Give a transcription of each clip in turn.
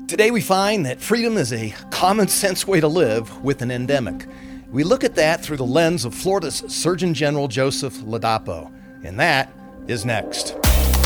Today we find that freedom is a common sense way to live with an endemic. We look at that through the lens of Florida's Surgeon General Joseph Ladapo, and that is next.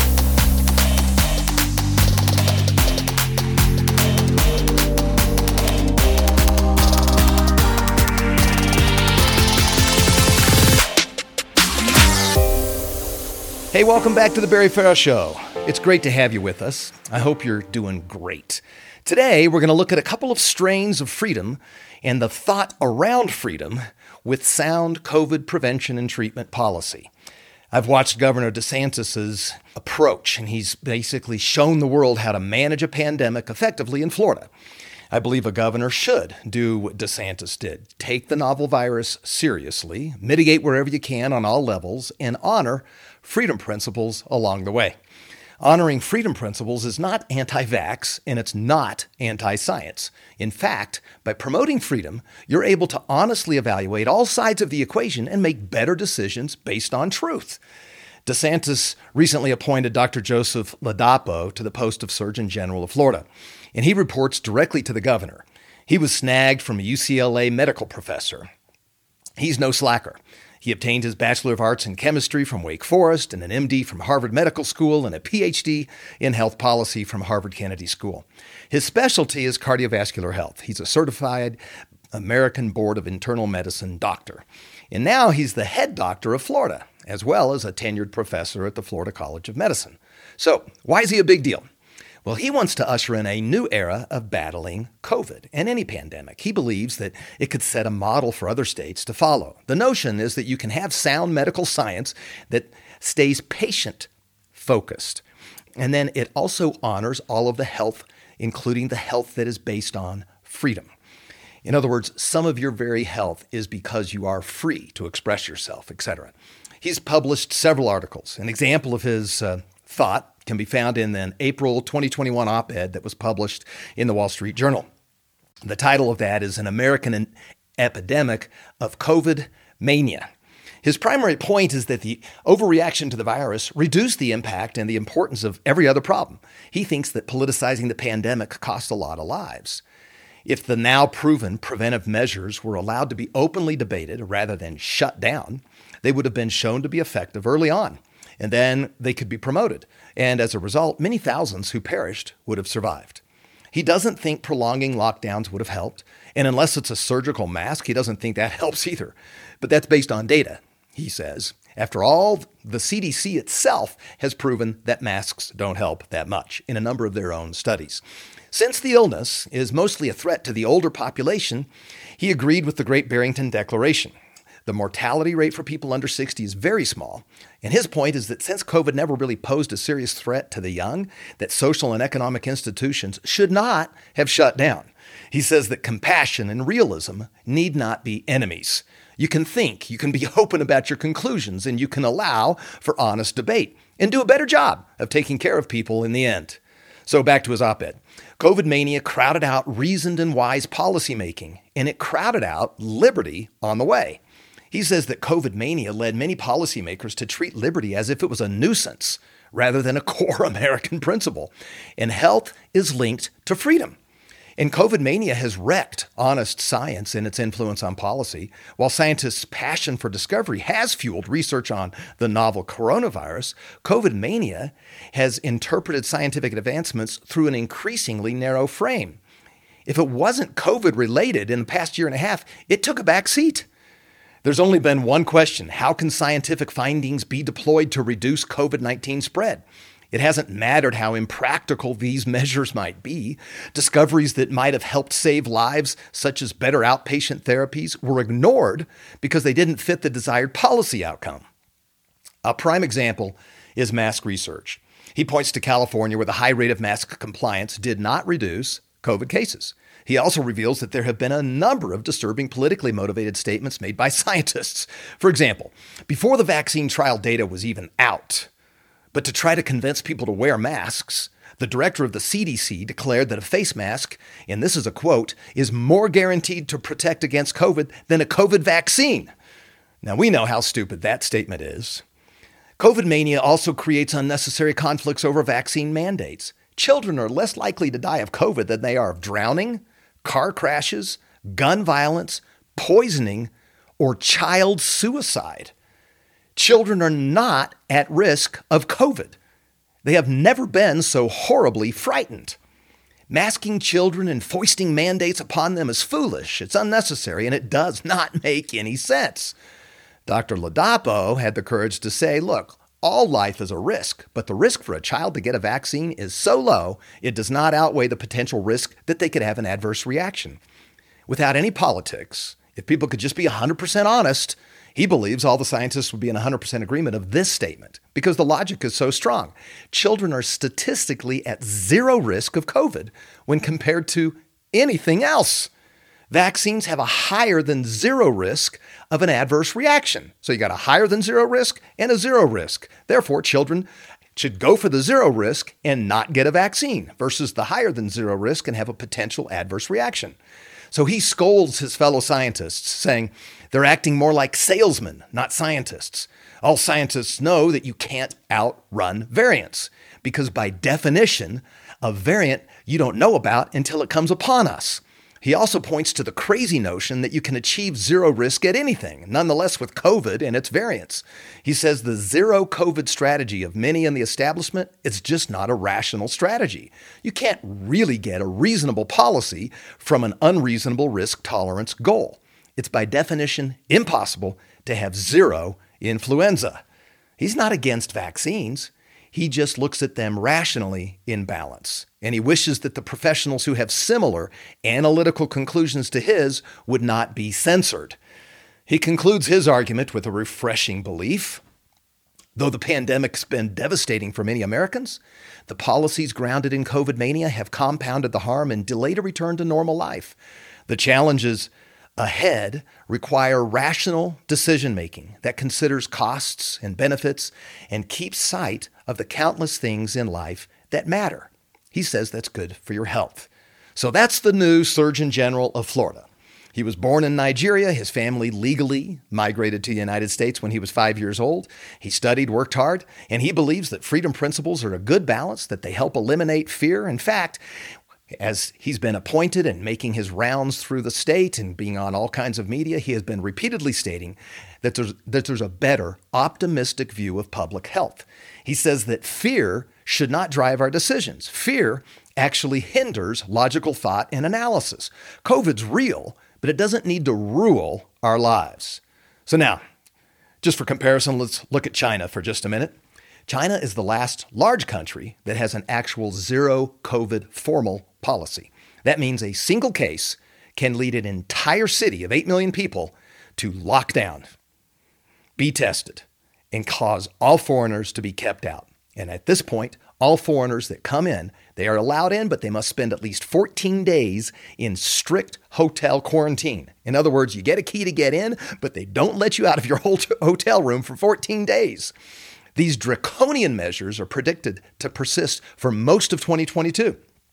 Hey, welcome back to the Barry Farrell Show. It's great to have you with us. I hope you're doing great. Today, we're going to look at a couple of strains of freedom and the thought around freedom with sound COVID prevention and treatment policy. I've watched Governor DeSantis' approach, and he's basically shown the world how to manage a pandemic effectively in Florida. I believe a governor should do what DeSantis did. Take the novel virus seriously, mitigate wherever you can on all levels, and honor freedom principles along the way. Honoring freedom principles is not anti-vax, and it's not anti-science. In fact, by promoting freedom, you're able to honestly evaluate all sides of the equation and make better decisions based on truth. DeSantis recently appointed Dr. Joseph Ladapo to the post of Surgeon General of Florida, and he reports directly to the governor. He was snagged from a UCLA medical professor. He's no slacker. He obtained his Bachelor of Arts in Chemistry from Wake Forest and an MD from Harvard Medical School and a PhD in Health Policy from Harvard Kennedy School. His specialty is cardiovascular health. He's a certified American Board of Internal Medicine doctor. And now he's the head doctor of Florida, as well as a tenured professor at the Florida College of Medicine. So, why is he a big deal? Well, he wants to usher in a new era of battling COVID and any pandemic. He believes that it could set a model for other states to follow. The notion is that you can have sound medical science that stays patient-focused. And then it also honors all of the health, including the health that is based on freedom. In other words, some of your very health is because you are free to express yourself, etc. He's published several articles. An example of his thought can be found in an April 2021 op-ed that was published in the Wall Street Journal. The title of that is An American Epidemic of COVID Mania. His primary point is that the overreaction to the virus reduced the impact and the importance of every other problem. He thinks that politicizing the pandemic cost a lot of lives. If the now proven preventive measures were allowed to be openly debated rather than shut down, they would have been shown to be effective early on. And then they could be promoted. And as a result, many thousands who perished would have survived. He doesn't think prolonging lockdowns would have helped. And unless it's a surgical mask, he doesn't think that helps either. But that's based on data, he says. After all, the CDC itself has proven that masks don't help that much in a number of their own studies. Since the illness is mostly a threat to the older population, he agreed with the Great Barrington Declaration. The mortality rate for people under 60 is very small. And his point is that since COVID never really posed a serious threat to the young, that social and economic institutions should not have shut down. He says that compassion and realism need not be enemies. You can think, you can be open about your conclusions, and you can allow for honest debate and do a better job of taking care of people in the end. So back to his op-ed. COVID mania crowded out reasoned and wise policymaking, and it crowded out liberty on the way. He says that COVID mania led many policymakers to treat liberty as if it was a nuisance rather than a core American principle. And health is linked to freedom. And COVID mania has wrecked honest science and its influence on policy, while scientists' passion for discovery has fueled research on the novel coronavirus. COVID mania has interpreted scientific advancements through an increasingly narrow frame. If it wasn't COVID related in the past year and a half, it took a back seat. There's only been one question: how can scientific findings be deployed to reduce COVID-19 spread? It hasn't mattered how impractical these measures might be. Discoveries that might have helped save lives, such as better outpatient therapies, were ignored because they didn't fit the desired policy outcome. A prime example is mask research. He points to California, where the high rate of mask compliance did not reduce COVID cases. He also reveals that there have been a number of disturbing politically motivated statements made by scientists. For example, before the vaccine trial data was even out, but to try to convince people to wear masks, the director of the CDC declared that a face mask, and this is a quote, is more guaranteed to protect against COVID than a COVID vaccine. Now, we know how stupid that statement is. COVID mania also creates unnecessary conflicts over vaccine mandates. Children are less likely to die of COVID than they are of drowning, car crashes, gun violence, poisoning, or child suicide. Children are not at risk of COVID. They have never been so horribly frightened. Masking children and foisting mandates upon them is foolish, it's unnecessary, and it does not make any sense. Dr. Ladapo had the courage to say, look, all life is a risk, but the risk for a child to get a vaccine is so low, it does not outweigh the potential risk that they could have an adverse reaction. Without any politics, if people could just be 100% honest, he believes all the scientists would be in 100% agreement of this statement because the logic is so strong. Children are statistically at zero risk of COVID when compared to anything else. Vaccines have a higher than zero risk of an adverse reaction. So you got a higher than zero risk and a zero risk. Therefore, children should go for the zero risk and not get a vaccine versus the higher than zero risk and have a potential adverse reaction. So he scolds his fellow scientists, saying they're acting more like salesmen, not scientists. All scientists know that you can't outrun variants because by definition, a variant you don't know about until it comes upon us. He also points to the crazy notion that you can achieve zero risk at anything, nonetheless with COVID and its variants. He says the zero COVID strategy of many in the establishment is just not a rational strategy. You can't really get a reasonable policy from an unreasonable risk tolerance goal. It's by definition impossible to have zero influenza. He's not against vaccines. He just looks at them rationally in balance. And he wishes that the professionals who have similar analytical conclusions to his would not be censored. He concludes his argument with a refreshing belief. Though the pandemic's been devastating for many Americans, the policies grounded in COVID mania have compounded the harm and delayed a return to normal life. The challenges ahead require rational decision-making that considers costs and benefits and keeps sight of the countless things in life that matter. He says that's good for your health. So that's the new Surgeon General of Florida. He was born in Nigeria. His family legally migrated to the United States when he was 5 years old. He studied, worked hard, and he believes that freedom principles are a good balance, that they help eliminate fear. In fact, as he's been appointed and making his rounds through the state and being on all kinds of media, he has been repeatedly stating that there's a better, optimistic view of public health. He says that fear should not drive our decisions. Fear actually hinders logical thought and analysis. COVID's real, but it doesn't need to rule our lives. So now, just for comparison, let's look at China for just a minute. China is the last large country that has an actual zero COVID formal policy. That means a single case can lead an entire city of 8 million people to lock down, be tested, and cause all foreigners to be kept out. And at this point, all foreigners that come in, they are allowed in, but they must spend at least 14 days in strict hotel quarantine. In other words, you get a key to get in, but they don't let you out of your hotel room for 14 days. These draconian measures are predicted to persist for most of 2022.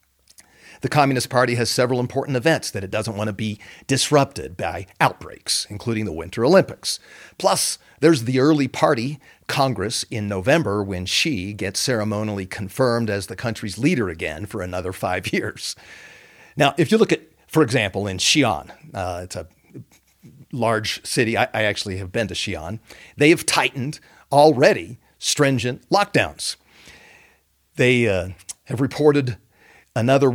The Communist Party has several important events that it doesn't want to be disrupted by outbreaks, including the Winter Olympics. Plus, there's the early party Congress in November when Xi gets ceremonially confirmed as the country's leader again for another 5 years. Now, if you look at, for example, in Xi'an, it's a large city. I actually have been to Xi'an. They have tightened already stringent lockdowns. They have reported another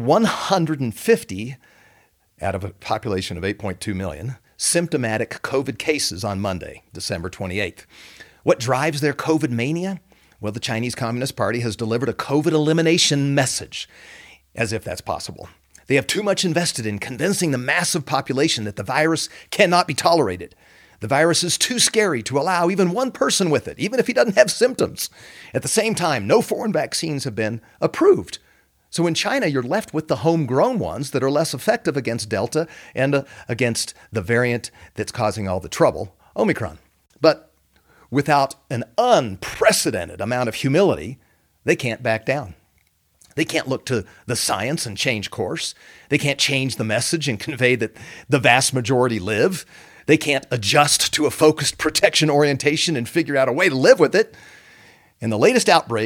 150 out of a population of 8.2 million symptomatic COVID cases on Monday, December 28th. What drives their COVID mania? Well, the Chinese Communist Party has delivered a COVID elimination message, as if that's possible. They have too much invested in convincing the massive population that the virus cannot be tolerated. The virus is too scary to allow even one person with it, even if he doesn't have symptoms. At the same time, no foreign vaccines have been approved. So in China, you're left with the homegrown ones that are less effective against Delta and against the variant that's causing all the trouble, Omicron. But without an unprecedented amount of humility, they can't back down. They can't look to the science and change course. They can't change the message and convey that the vast majority live. They can't adjust to a focused protection orientation and figure out a way to live with it. And the latest outbreaks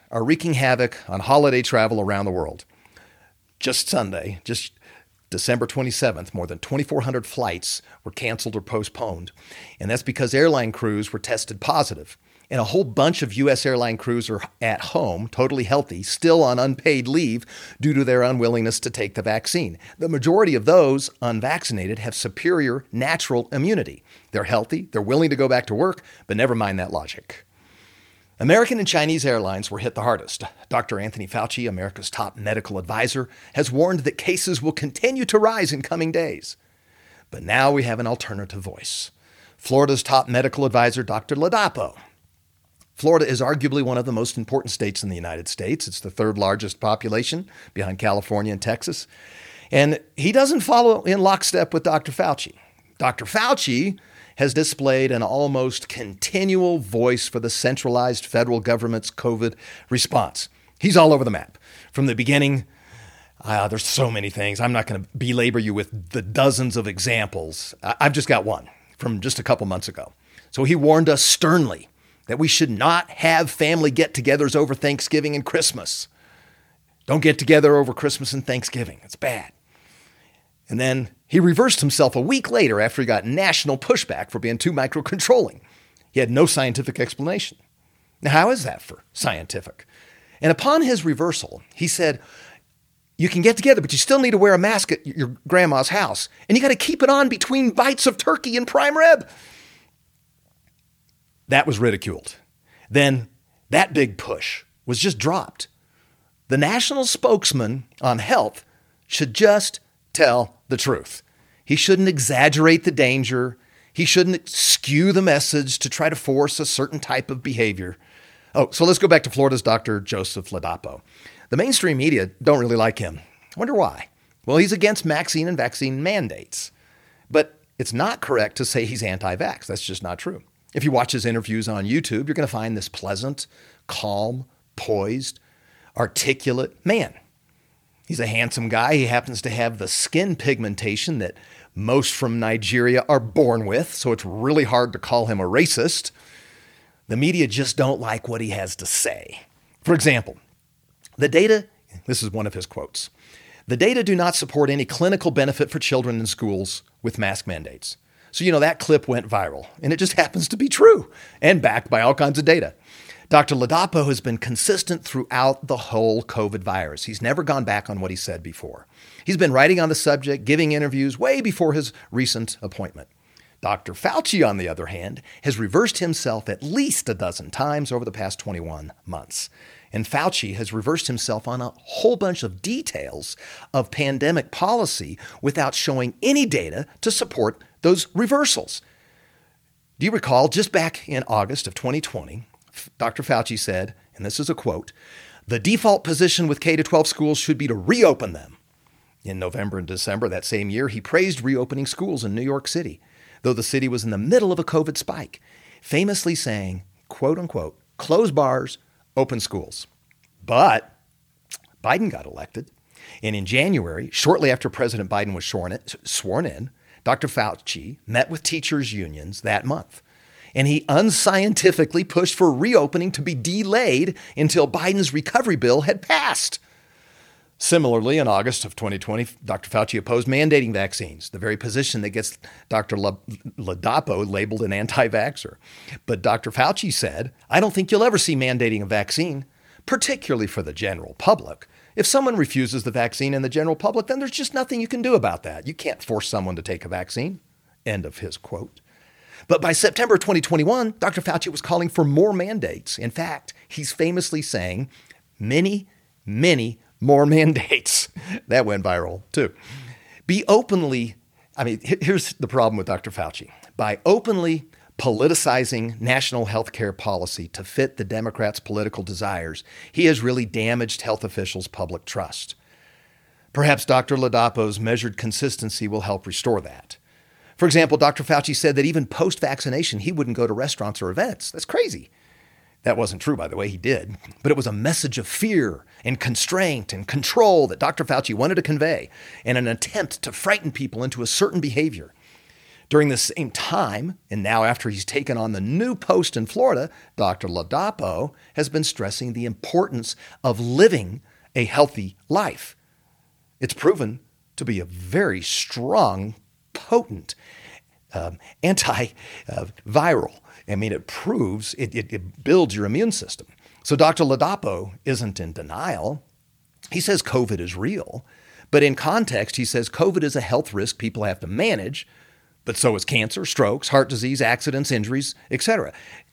are wreaking havoc on holiday travel around the world. Just Sunday, just December 27th, more than 2,400 flights were canceled or postponed. And that's because airline crews were tested positive. And a whole bunch of U.S. airline crews are at home, totally healthy, still on unpaid leave due to their unwillingness to take the vaccine. The majority of those unvaccinated have superior natural immunity. They're healthy, they're willing to go back to work, but never mind that logic. American and Chinese airlines were hit the hardest. Dr. Anthony Fauci, America's top medical advisor, has warned that cases will continue to rise in coming days. But now we have an alternative voice. Florida's top medical advisor, Dr. Ladapo. Florida is arguably one of the most important states in the United States. It's the third largest population behind California and Texas. And he doesn't follow in lockstep with Dr. Fauci. Dr. Fauci has displayed an almost continual voice for the centralized federal government's COVID response. He's all over the map. From the beginning, there's so many things. I'm not going to belabor you with the dozens of examples. I've just got one from just a couple months ago. So he warned us sternly that we should not have family get-togethers over Thanksgiving and Christmas. Don't get together over Christmas and Thanksgiving. It's bad. And then he reversed himself a week later after he got national pushback for being too microcontrolling. He had no scientific explanation. Now, how is that for scientific? And upon his reversal, he said, you can get together, but you still need to wear a mask at your grandma's house. And you got to keep it on between bites of turkey and prime rib. That was ridiculed. Then that big push was just dropped. The national spokesman on health should just tell the truth. He shouldn't exaggerate the danger. He shouldn't skew the message to try to force a certain type of behavior. Oh, so let's go back to Florida's Dr. Joseph Ladapo. The mainstream media don't really like him. I wonder why. Well, he's against vaccine and vaccine mandates. But it's not correct to say he's anti-vax. That's just not true. If you watch his interviews on YouTube, you're going to find this pleasant, calm, poised, articulate man. He's a handsome guy. He happens to have the skin pigmentation that most from Nigeria are born with, so it's really hard to call him a racist. The media just don't like what he has to say. For example, the data, this is one of his quotes, the data do not support any clinical benefit for children in schools with mask mandates. So, that clip went viral, and it just happens to be true and backed by all kinds of data. Dr. Ladapo has been consistent throughout the whole COVID virus. He's never gone back on what he said before. He's been writing on the subject, giving interviews way before his recent appointment. Dr. Fauci, on the other hand, has reversed himself at least a dozen times over the past 21 months. And Fauci has reversed himself on a whole bunch of details of pandemic policy without showing any data to support those reversals. Do you recall just back in August of 2020, Dr. Fauci said, and this is a quote, the default position with K-12 schools should be to reopen them. In November and December that same year, he praised reopening schools in New York City, though the city was in the middle of a COVID spike, famously saying, quote unquote, close bars, open schools. But Biden got elected. And in January, shortly after President Biden was sworn in, Dr. Fauci met with teachers' unions that month. And he unscientifically pushed for reopening to be delayed until Biden's recovery bill had passed. Similarly, in August of 2020, Dr. Fauci opposed mandating vaccines, the very position that gets Dr. Ladapo labeled an anti-vaxxer. But Dr. Fauci said, I don't think you'll ever see mandating a vaccine, particularly for the general public. If someone refuses the vaccine in the general public, then there's just nothing you can do about that. You can't force someone to take a vaccine. End of his quote. But by September 2021, Dr. Fauci was calling for more mandates. In fact, he's famously saying many, many more mandates. That went viral too. Here's the problem with Dr. Fauci. By openly politicizing national health care policy to fit the Democrats' political desires, he has really damaged health officials' public trust. Perhaps Dr. Ladapo's measured consistency will help restore that. For example, Dr. Fauci said that even post-vaccination, he wouldn't go to restaurants or events. That's crazy. That wasn't true, by the way, he did. But it was a message of fear and constraint and control that Dr. Fauci wanted to convey and an attempt to frighten people into a certain behavior. During the same time, and now after he's taken on the new post in Florida, Dr. Ladapo has been stressing the importance of living a healthy life. It's proven to be a very strong, potent antiviral. I mean, it proves, it builds your immune system. So Dr. Ladapo isn't in denial. He says COVID is real, but in context, he says COVID is a health risk people have to manage, but so is cancer, strokes, heart disease, accidents, injuries, etc.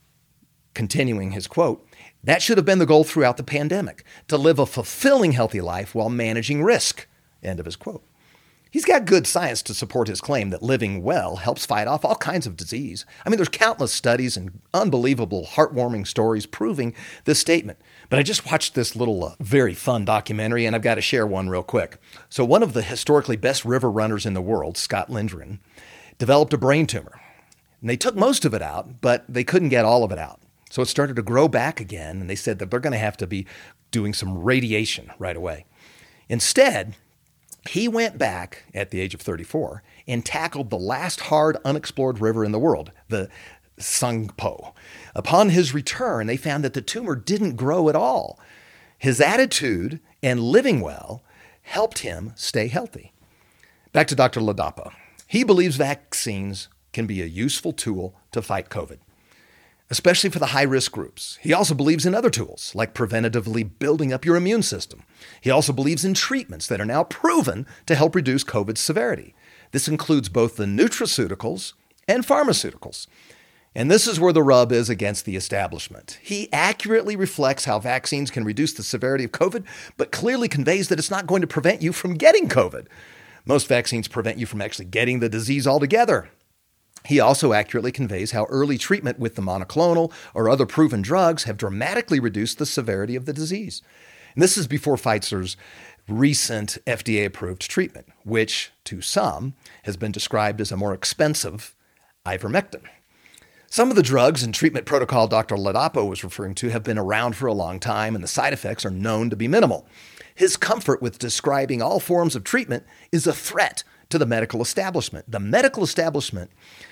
Continuing his quote, that should have been the goal throughout the pandemic, to live a fulfilling, healthy life while managing risk. End of his quote. He's got good science to support his claim that living well helps fight off all kinds of disease. I mean, there's countless studies and unbelievable, heartwarming stories proving this statement. But I just watched this little, very fun documentary, and I've got to share one real quick. So one of the historically best river runners in the world, Scott Lindgren, developed a brain tumor. And they took most of it out, but they couldn't get all of it out. So it started to grow back again, and they said that they're going to have to be doing some radiation right away. Instead, he went back at the age of 34 and tackled the last hard, unexplored river in the world, the Sangpo. Upon his return, they found that the tumor didn't grow at all. His attitude and living well helped him stay healthy. Back to Dr. Ladapo. He believes vaccines can be a useful tool to fight COVID, especially for the high-risk groups. He also believes in other tools, like preventatively building up your immune system. He also believes in treatments that are now proven to help reduce COVID's severity. This includes both the nutraceuticals and pharmaceuticals. And this is where the rub is against the establishment. He accurately reflects how vaccines can reduce the severity of COVID, but clearly conveys that it's not going to prevent you from getting COVID. Most vaccines prevent you from actually getting the disease altogether. He also accurately conveys how early treatment with the monoclonal or other proven drugs have dramatically reduced the severity of the disease. And this is before Pfizer's recent FDA-approved treatment, which to some has been described as a more expensive ivermectin. Some of the drugs and treatment protocol Dr. Ladapo was referring to have been around for a long time, and the side effects are known to be minimal. His comfort with describing all forms of treatment is a threat to the medical establishment. The medical establishment,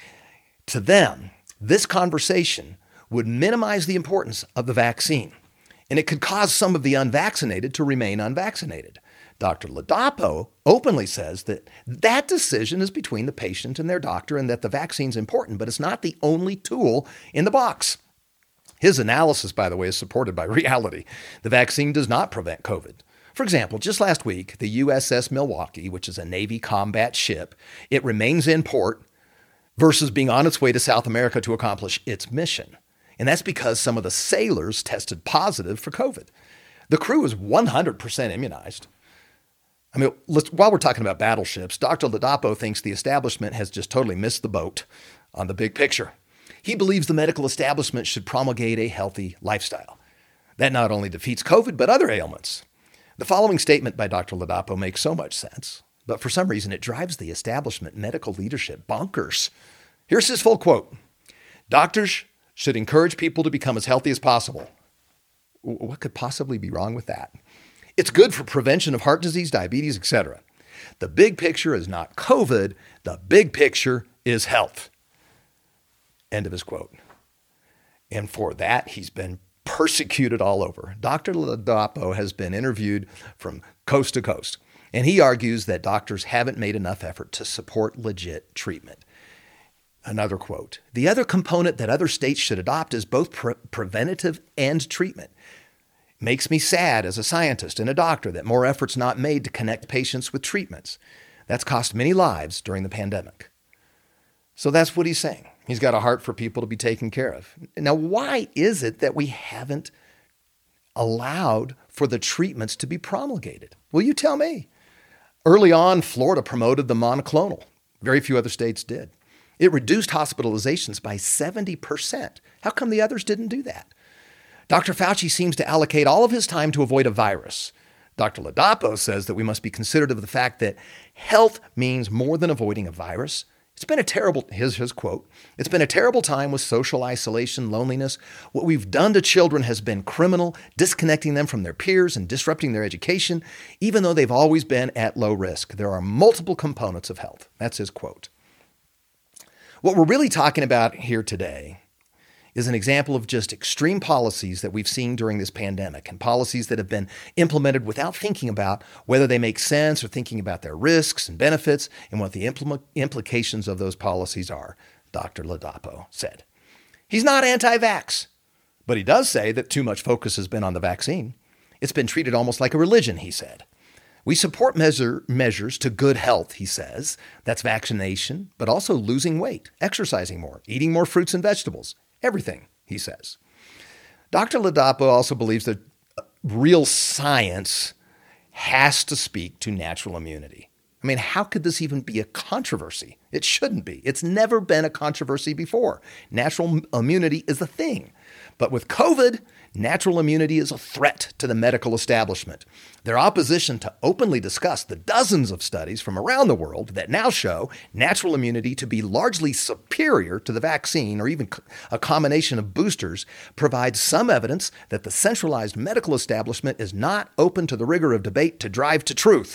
to them, this conversation would minimize the importance of the vaccine, and it could cause some of the unvaccinated to remain unvaccinated. Dr. Ladapo openly says that that decision is between the patient and their doctor, and that the vaccine's important, but it's not the only tool in the box. His analysis, by the way, is supported by reality. The vaccine does not prevent COVID. For example, just last week, the USS Milwaukee, which is a Navy combat ship, it remains in port versus being on its way to South America to accomplish its mission. And that's because some of the sailors tested positive for COVID. The crew is 100% immunized. I mean, while we're talking about battleships, Dr. Ladapo thinks the establishment has just totally missed the boat on the big picture. He believes the medical establishment should promulgate a healthy lifestyle. That not only defeats COVID, but other ailments. The following statement by Dr. Ladapo makes so much sense, but for some reason it drives the establishment medical leadership bonkers. Here's his full quote. Doctors should encourage people to become as healthy as possible. What could possibly be wrong with that? It's good for prevention of heart disease, diabetes, etc. The big picture is not COVID. The big picture is health. End of his quote. And for that, he's been persecuted all over. Dr. Ladapo has been interviewed from coast to coast, and he argues that doctors haven't made enough effort to support legit treatment. Another quote, the other component that other states should adopt is both preventative and treatment. Makes me sad as a scientist and a doctor that more effort's not made to connect patients with treatments. That's cost many lives during the pandemic. So that's what he's saying. He's got a heart for people to be taken care of. Now, why is it that we haven't allowed for the treatments to be promulgated? Well, you tell me. Early on, Florida promoted the monoclonal. Very few other states did. It reduced hospitalizations by 70%. How come the others didn't do that? Dr. Fauci seems to allocate all of his time to avoid a virus. Dr. Ladapo says that we must be considerate of the fact that health means more than avoiding a virus. It's been a terrible, his quote, it's been a terrible time with social isolation, loneliness. What we've done to children has been criminal, disconnecting them from their peers and disrupting their education, even though they've always been at low risk. There are multiple components of health. That's his quote. What we're really talking about here today is an example of just extreme policies that we've seen during this pandemic, and policies that have been implemented without thinking about whether they make sense or thinking about their risks and benefits and what the implications of those policies are, Dr. Ladapo said. He's not anti-vax, but he does say that too much focus has been on the vaccine. It's been treated almost like a religion, he said. We support measures to good health, he says. That's vaccination, but also losing weight, exercising more, eating more fruits and vegetables. Everything, he says. Dr. Ladapo also believes that real science has to speak to natural immunity. I mean, how could this even be a controversy? It shouldn't be. It's never been a controversy before. Natural immunity is a thing. But with COVID, natural immunity is a threat to the medical establishment. Their opposition to openly discuss the dozens of studies from around the world that now show natural immunity to be largely superior to the vaccine or even a combination of boosters provides some evidence that the centralized medical establishment is not open to the rigor of debate to drive to truth.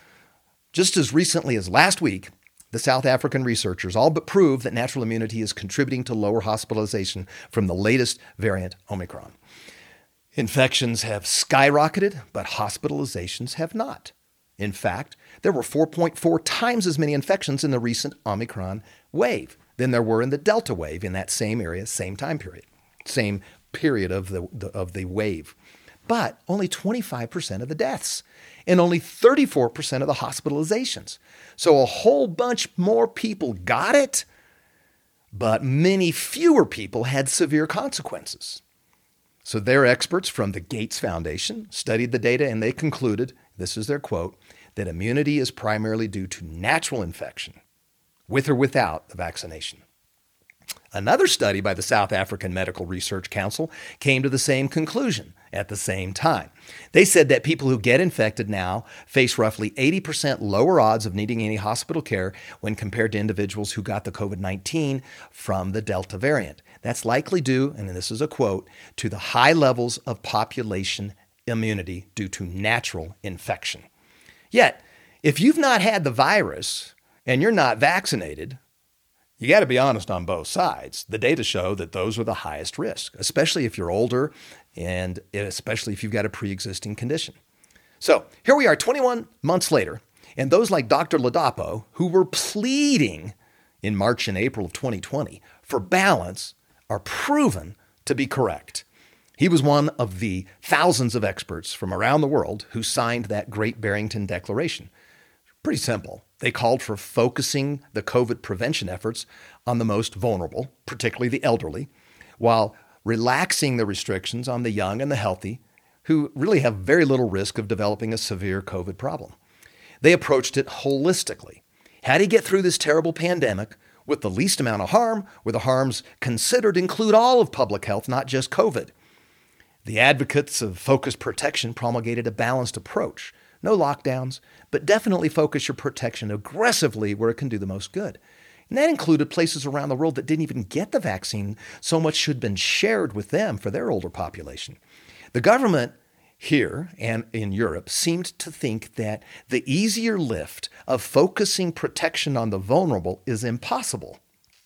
Just as recently as last week, the South African researchers all but proved that natural immunity is contributing to lower hospitalization from the latest variant, Omicron. Infections have skyrocketed, but hospitalizations have not. In fact, there were 4.4 times as many infections in the recent Omicron wave than there were in the Delta wave in that same area, same time period, same period of the wave. But only 25% of the deaths and only 34% of the hospitalizations. So a whole bunch more people got it, but many fewer people had severe consequences. So their experts from the Gates Foundation studied the data and they concluded, this is their quote, that immunity is primarily due to natural infection, with or without the vaccination. Another study by the South African Medical Research Council came to the same conclusion at the same time. They said that people who get infected now face roughly 80% lower odds of needing any hospital care when compared to individuals who got the COVID-19 from the Delta variant. That's likely due, and this is a quote, to the high levels of population immunity due to natural infection. Yet, if you've not had the virus and you're not vaccinated, you got to be honest on both sides. The data show that those are the highest risk, especially if you're older and especially if you've got a pre-existing condition. So here we are 21 months later, and those like Dr. Ladapo, who were pleading in March and April of 2020 for balance, are proven to be correct. He was one of the thousands of experts from around the world who signed that Great Barrington Declaration. Pretty simple. They called for focusing the COVID prevention efforts on the most vulnerable, particularly the elderly, while relaxing the restrictions on the young and the healthy, who really have very little risk of developing a severe COVID problem. They approached it holistically. How do you get through this terrible pandemic with the least amount of harm, where the harms considered include all of public health, not just COVID? The advocates of focused protection promulgated a balanced approach. No lockdowns, but definitely focus your protection aggressively where it can do the most good. And that included places around the world that didn't even get the vaccine. So much should have been shared with them for their older population. The government here and in Europe seemed to think that the easier lift of focusing protection on the vulnerable is impossible.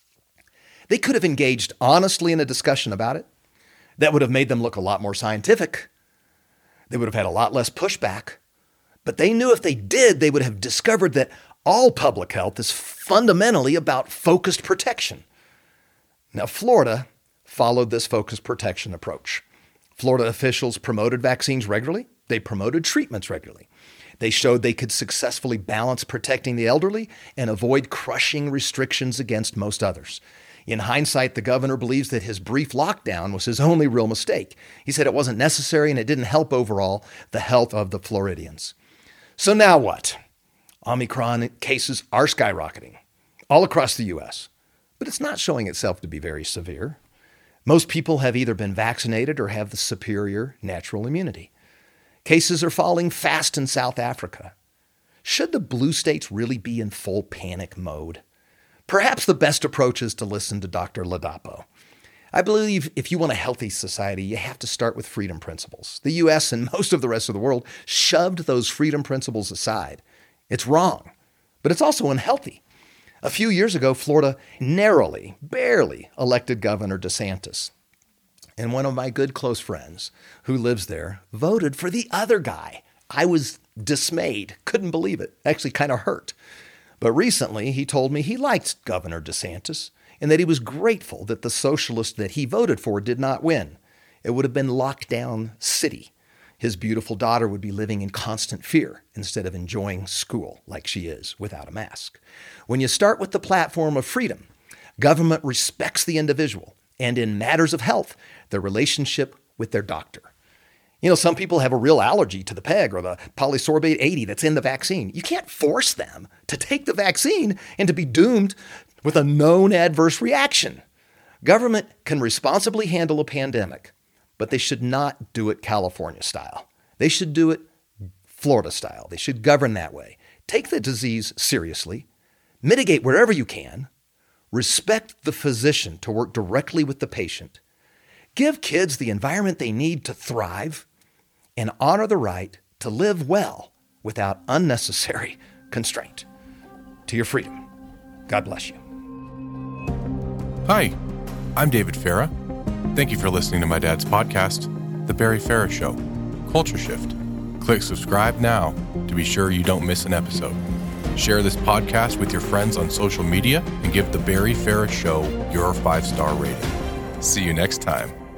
They could have engaged honestly in a discussion about it. That would have made them look a lot more scientific. They would have had a lot less pushback. But they knew if they did, they would have discovered that all public health is fundamentally about focused protection. Now, Florida followed this focused protection approach. Florida officials promoted vaccines regularly. They promoted treatments regularly. They showed they could successfully balance protecting the elderly and avoid crushing restrictions against most others. In hindsight, the governor believes that his brief lockdown was his only real mistake. He said it wasn't necessary and it didn't help overall the health of the Floridians. So now what? Omicron cases are skyrocketing all across the U.S., but it's not showing itself to be very severe. Most people have either been vaccinated or have the superior natural immunity. Cases are falling fast in South Africa. Should the blue states really be in full panic mode? Perhaps the best approach is to listen to Dr. Ladapo. I believe if you want a healthy society, you have to start with freedom principles. The U.S. and most of the rest of the world shoved those freedom principles aside. It's wrong, but it's also unhealthy. A few years ago, Florida narrowly, barely elected Governor DeSantis. And one of my good close friends who lives there voted for the other guy. I was dismayed, couldn't believe it, actually kind of hurt. But recently he told me he liked Governor DeSantis and that he was grateful that the socialist that he voted for did not win. It would have been lockdown city. His beautiful daughter would be living in constant fear instead of enjoying school like she is without a mask. When you start with the platform of freedom, government respects the individual and in matters of health, their relationship with their doctor. You know, some people have a real allergy to the PEG or the polysorbate 80 that's in the vaccine. You can't force them to take the vaccine and to be doomed with a known adverse reaction. Government can responsibly handle a pandemic, but they should not do it California style. They should do it Florida style. They should govern that way. Take the disease seriously, mitigate wherever you can, respect the physician to work directly with the patient, give kids the environment they need to thrive, and honor the right to live well without unnecessary constraint. To your freedom. God bless you. Hi, I'm David Farah. Thank you for listening to my dad's podcast, The Barry Farah Show, Culture Shift. Click subscribe now to be sure you don't miss an episode. Share this podcast with your friends on social media and give The Barry Farah Show your 5-star rating. See you next time.